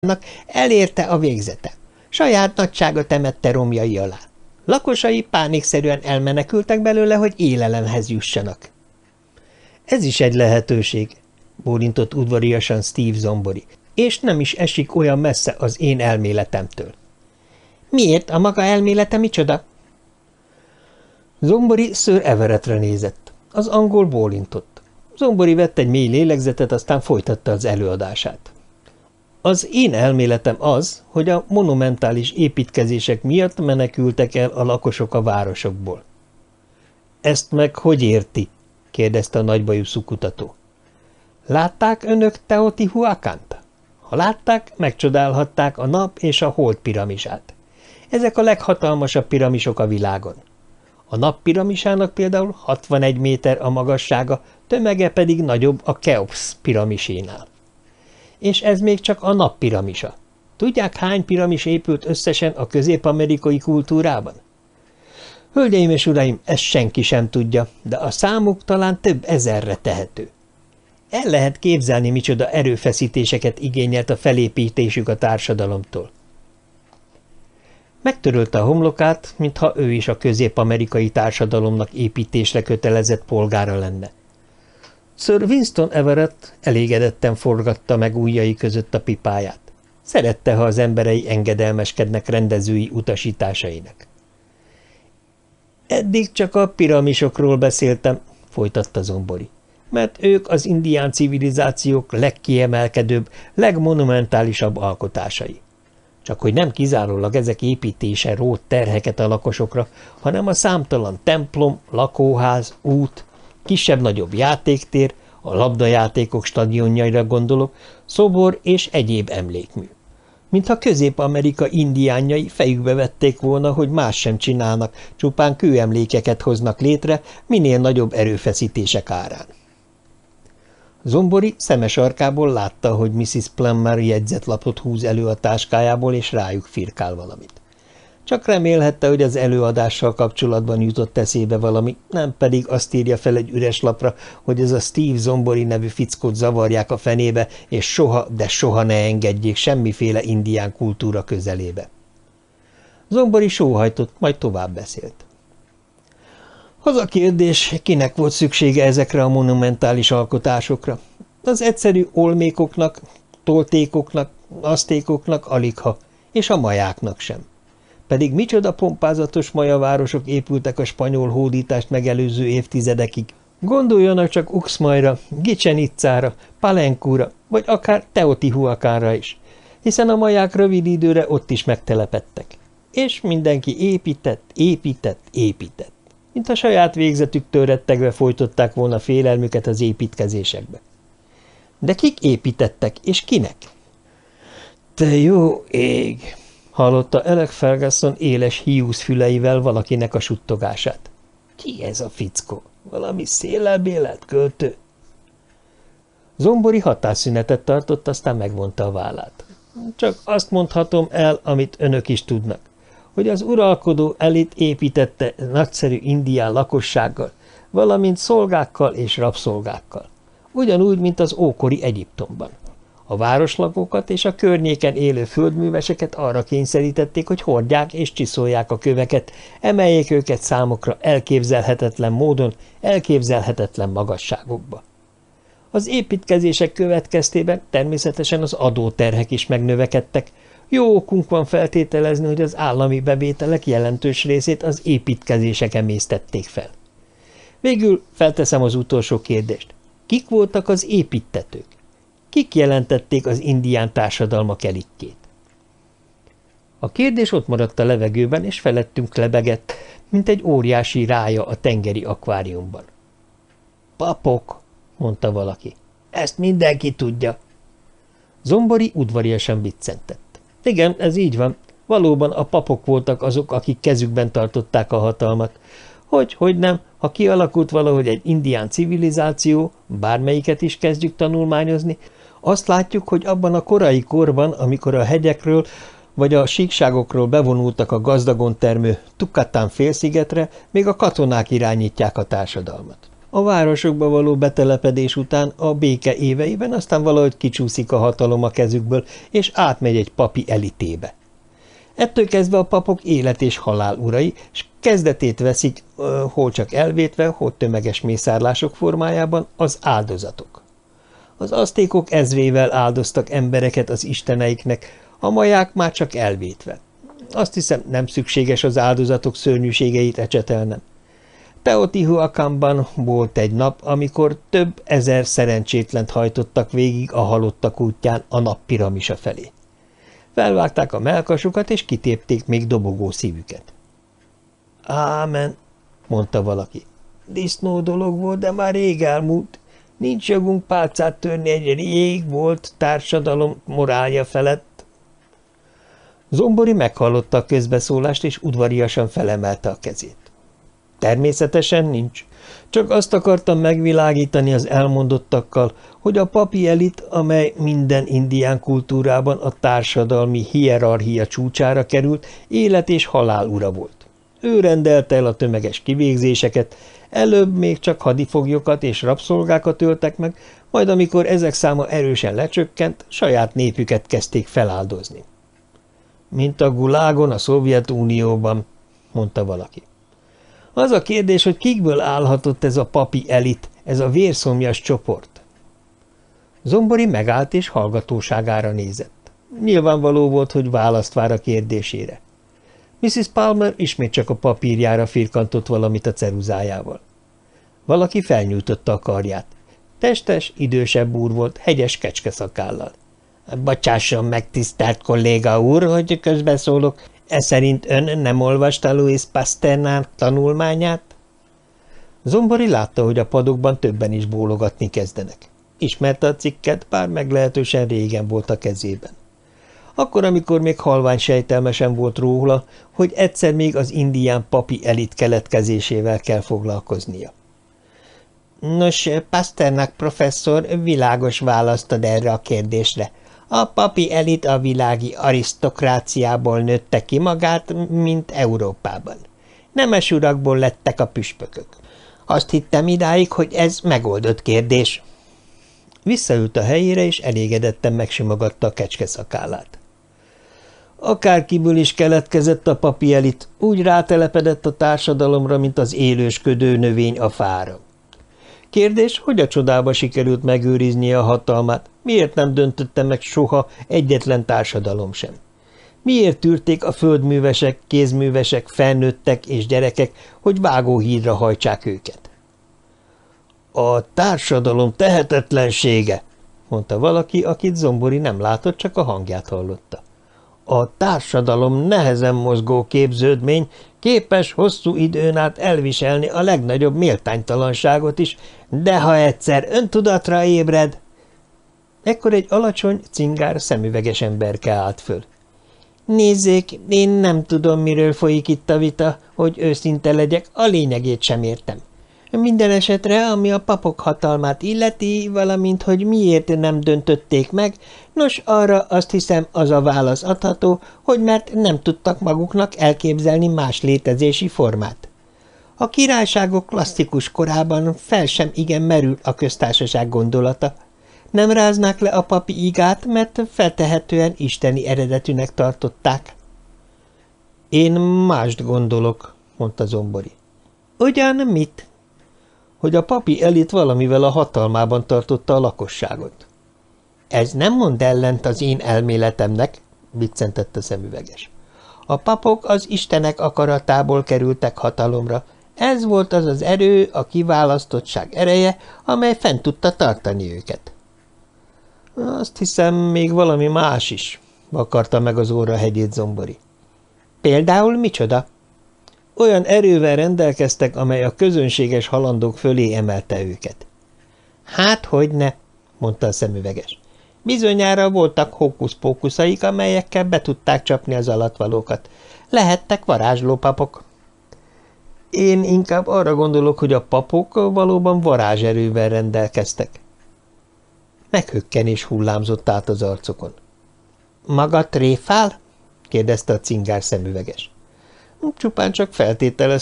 elérte a végzete. Saját nagysága temette romjai alá. Lakosai pánikszerűen elmenekültek belőle, hogy élelemhez jussanak. Ez is egy lehetőség, bólintott udvariasan Steve Zombori, és nem is esik olyan messze az én elméletemtől. Miért? A maga elmélete micsoda? Zombori Sir Everettre nézett. Az angol bólintott. Zombori vett egy mély lélegzetet, aztán folytatta az előadását. Az én elméletem az, hogy a monumentális építkezések miatt menekültek el a lakosok a városokból. Ezt meg hogy érti? kérdezte a nagybajuszú kutató. Látták önök Teotihuacant? Ha látták, megcsodálhatták a nap és a hold piramisát. Ezek a leghatalmasabb piramisok a világon. A nap piramisának például 61 méter a magassága, tömege pedig nagyobb a Keops piramisénál. És ez még csak a nap piramisa. Tudják, hány piramis épült összesen a közép-amerikai kultúrában? Hölgyeim és uraim, ezt senki sem tudja, de a számuk talán több ezerre tehető. El lehet képzelni, micsoda erőfeszítéseket igényelt a felépítésük a társadalomtól. Megtörölte a homlokát, mintha ő is a közép-amerikai társadalomnak építésre kötelezett polgára lenne. Sir Winston Everett elégedetten forgatta meg ujjai között a pipáját. Szerette, ha az emberei engedelmeskednek rendezői utasításainak. Eddig csak a piramisokról beszéltem, folytatta Zombori, mert ők az indián civilizációk legkiemelkedőbb, legmonumentálisabb alkotásai. Csak hogy nem kizárólag ezek építése rótt terheket a lakosokra, hanem a számtalan templom, lakóház, út, kisebb-nagyobb játéktér, a labdajátékok stadionjaira gondolok, szobor és egyéb emlékmű. Mintha Közép-Amerika indiánjai fejükbe vették volna, hogy más sem csinálnak, csupán kőemlékeket hoznak létre, minél nagyobb erőfeszítések árán. Zombori szeme sarkából látta, hogy Mrs. Plummer jegyzetlapot húz elő a táskájából, és rájuk firkál valamit. Csak remélhette, hogy az előadással kapcsolatban jutott eszébe valami, nem pedig azt írja fel egy üres lapra, hogy ez a Steve Zombori nevű fickót zavarják a fenébe, és soha, de soha ne engedjék semmiféle indián kultúra közelébe. Zombori sóhajtott, majd tovább beszélt. Az a kérdés, kinek volt szüksége ezekre a monumentális alkotásokra? Az egyszerű olmékoknak, toltékoknak, aztékoknak aligha, és a majáknak sem. Pedig micsoda pompázatos majavárosok épültek a spanyol hódítást megelőző évtizedekig. Gondoljanak csak Uxmalra, Chichen Itzára, Palencúra, vagy akár Teotihuacanra is, hiszen a maják rövid időre ott is megtelepedtek. És mindenki épített, mint a saját végzetüktől rettegve folytották volna félelmüket az építkezésekbe. De kik építettek, és kinek? Te jó ég! Hallotta Alec Ferguson éles hiúz füleivel valakinek a suttogását. Ki ez a fickó? Valami széllelbélelt költő? Zombori hatásszünetet tartott, aztán megvonta a vállát. Csak azt mondhatom el, amit önök is tudnak, hogy az uralkodó elit építette nagyszerű indián lakossággal, valamint szolgákkal és rabszolgákkal, ugyanúgy, mint az ókori Egyiptomban. A városlakókat és a környéken élő földműveseket arra kényszerítették, hogy hordják és csiszolják a köveket, emeljék őket számokra elképzelhetetlen módon, elképzelhetetlen magasságokba. Az építkezések következtében természetesen az adóterhek is megnövekedtek. Jó okunk van feltételezni, hogy az állami bevételek jelentős részét az építkezések emésztették fel. Végül felteszem az utolsó kérdést. Kik voltak az építtetők? Kik jelentették az indián társadalmak elitjét? A kérdés ott maradt a levegőben, és felettünk lebegett, mint egy óriási rája a tengeri akváriumban. Papok, mondta valaki. Ezt mindenki tudja. Zombori udvariasan biccentett. Igen, ez így van. Valóban a papok voltak azok, akik kezükben tartották a hatalmat. Hogy nem, ha kialakult valahogy egy indián civilizáció, bármelyiket is kezdjük tanulmányozni, azt látjuk, hogy abban a korai korban, amikor a hegyekről vagy a síkságokról bevonultak a gazdagon termő Tukatán félszigetre, még a katonák irányítják a társadalmat. A városokba való betelepedés után a béke éveiben aztán valahogy kicsúszik a hatalom a kezükből, és átmegy egy papi elitébe. Ettől kezdve a papok élet és halál urai, és kezdetét veszik, hol csak elvétve, hol tömeges mészárlások formájában az áldozatok. Az aztékok ezrével áldoztak embereket az isteneiknek, a maják már csak elvétve. Azt hiszem, nem szükséges az áldozatok szörnyűségeit ecsetelnem. Teotihuacanban volt egy nap, amikor több ezer szerencsétlent hajtottak végig a halottak útján a nap piramisa felé. Felvágták a mellkasukat, és kitépték még dobogó szívüket. Ámen, mondta valaki. Disznó dolog volt, de már rég elmúlt. Nincs jogunk pálcát törni egy rég volt társadalom morálja felett. Zombori meghallotta a közbeszólást, és udvariasan felemelte a kezét. Természetesen nincs. Csak azt akartam megvilágítani az elmondottakkal, hogy a papi elit, amely minden indián kultúrában a társadalmi hierarchia csúcsára került, élet és halál ura volt. Ő rendelte el a tömeges kivégzéseket, előbb még csak hadifoglyokat és rabszolgákat öltek meg, majd amikor ezek száma erősen lecsökkent, saját népüket kezdték feláldozni. Mint a Gulágon a Szovjetunióban, mondta valaki. Az a kérdés, hogy kikből állhatott ez a papi elit, ez a vérszomjas csoport. Zombori megállt és hallgatóságára nézett. Nyilvánvaló volt, hogy választ vár a kérdésére. Mrs. Palmer ismét csak a papírjára firkantott valamit a ceruzájával. Valaki felnyújtotta a karját. Testes, idősebb úr volt, hegyes kecskeszakállal. – Bocsásson meg, tisztelt kolléga úr, hogy közbeszólok. Ez szerint ön nem olvasta Louis Pasternak tanulmányát? Zombori látta, hogy a padokban többen is bólogatni kezdenek. Ismerte a cikket, bár meglehetősen régen volt a kezében. Akkor, amikor még halvány sejtelmesen volt róla, hogy egyszer még az indián papi elit keletkezésével kell foglalkoznia. Nos, Pasternak professzor világos választ ad erre a kérdésre. A papi elit a világi arisztokráciából nőtte ki magát, mint Európában. Nemes urakból lettek a püspökök. Azt hittem idáig, hogy ez megoldott kérdés. Visszaült a helyére, és elégedetten megsimogatta a kecskeszakállát. Akárkiből is keletkezett a papi elit, úgy rátelepedett a társadalomra, mint az élősködő növény a fára. Kérdés, hogy a csodába sikerült megőriznie a hatalmát, miért nem döntötte meg soha egyetlen társadalom sem? Miért tűrték a földművesek, kézművesek, felnőttek és gyerekek, hogy vágóhídra hajtsák őket? A társadalom tehetetlensége, mondta valaki, akit Zombori nem látott, csak a hangját hallotta. A társadalom nehezen mozgó képződmény, képes hosszú időn át elviselni a legnagyobb méltánytalanságot is, de ha egyszer öntudatra ébred… Ekkor egy alacsony, cingár, szemüveges emberke állt föl. Nézzék, én nem tudom, miről folyik itt a vita, hogy őszinte legyek, a lényegét sem értem. Minden esetre, ami a papok hatalmát illeti, valamint, hogy miért nem döntötték meg, nos, arra azt hiszem, az a válasz adható, hogy mert nem tudtak maguknak elképzelni más létezési formát. A királyságok klasszikus korában fel sem igen merül a köztársaság gondolata. Nem ráznák le a papi igát, mert feltehetően isteni eredetűnek tartották. Én mást gondolok, mondta Zombori. Ugyan mit? Hogy a papi elit valamivel a hatalmában tartotta a lakosságot. Ez nem mond ellent az én elméletemnek, viccentett a szemüveges. A papok az istenek akaratából kerültek hatalomra. Ez volt az az erő, a kiválasztottság ereje, amely fent tudta tartani őket. Azt hiszem, még valami más is, vakarta meg az óra hegyét Zombori. Például micsoda? Olyan erővel rendelkeztek, amely a közönséges halandók fölé emelte őket. Hát, hogyne, mondta a szemüveges. Bizonyára voltak hókusz-pókuszaik, amelyekkel be tudták csapni az alattvalókat. Lehettek varázslópapok. Én inkább arra gondolok, hogy a papok valóban varázserővel rendelkeztek. Meghökkenés hullámzott át az arcokon. Maga tréfál? kérdezte a cingár szemüveges. Csupán csak feltételeztem,